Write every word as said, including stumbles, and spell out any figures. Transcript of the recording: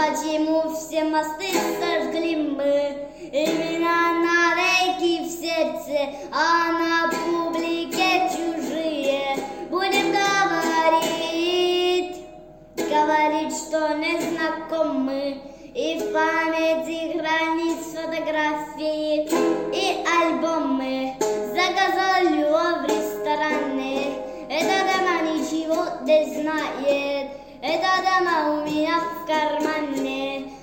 Почему все мосты сожгли мы? Имена навеки в сердце, а на публике чужие. Будем говорить, говорить, что не знакомы, и в памяти хранить фотографии и альбомы. Заказал его в ресторане, эта дама ничего не знает, эта дама у меня в кармане.